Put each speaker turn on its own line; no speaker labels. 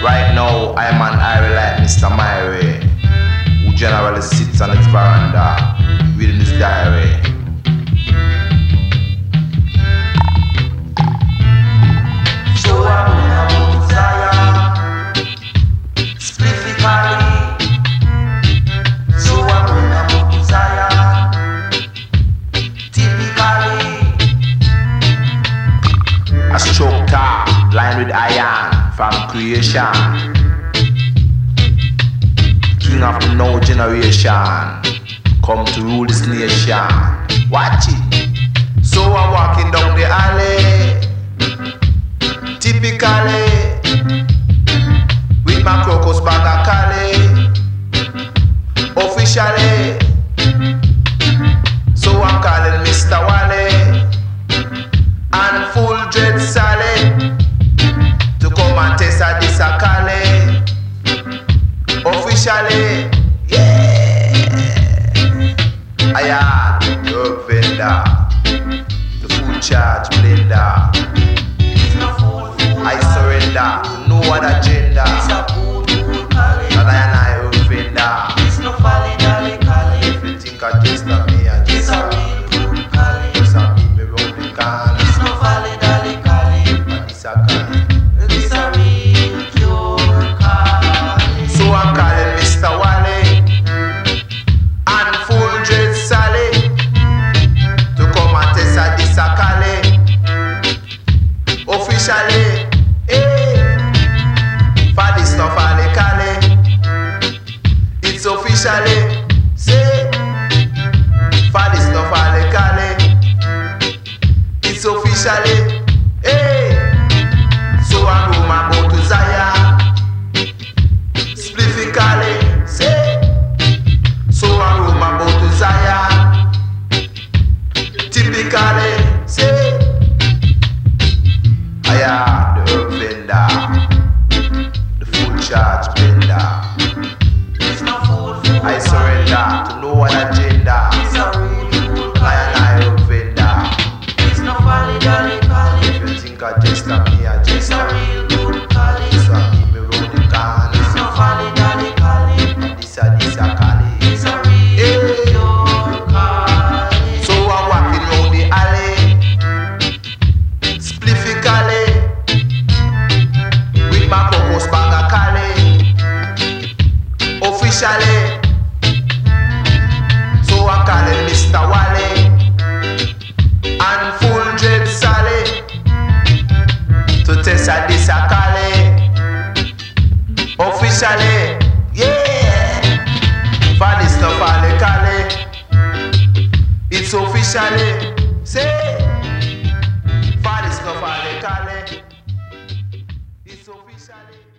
Right now, I'm an Irie like Mr. Myrie, who generally sits on his veranda, reading his diary. So I'm gonna desire, spliffy. So I'm gonna desire, typically. A stroke car lined with iron from creation, king of the now generation, come to rule this nation. Watch it. So I'm walking down the alley, typically, with my crocus bag of Cali, officially. So I'm calling Mr. Wally and Full Dread Sally to come and test a disakale. Officially, yeah. I am the herb vendor, the food charge blender. I surrender to no other agenda. That I herb vendor. If you think I just love me, I just a real good Cali. Just a beat me round the corner. It's no Valley Dally Cali. But this a Cali. This a real pure Cali. So I'm calling Mr. Wally and Full Dread Sally to come and test a this a Cali. Officially, for this no Valley Cali. It's officially. It's officially, hey. So I'm room about to Zion, spliffy, say. So I'm room about to Zion, typically, say. I am the herb vendor, the full charge blender. I surrender to no one agenda. If you think I just love me, I just a real good Cali. So I keep me round the corner. It's no Valley Dally Cali. This a Cali. It's a real pure Cali. So I'm walking round the alley, spliffy Cali, with my crocus bag of Cali. Officially, so I'm calling Mr. Wally and Full Dread Sally to test a disakale. Officially, yeah. For this no Valley Cali. It's officially, say. For this no Valley Cali. It's officially.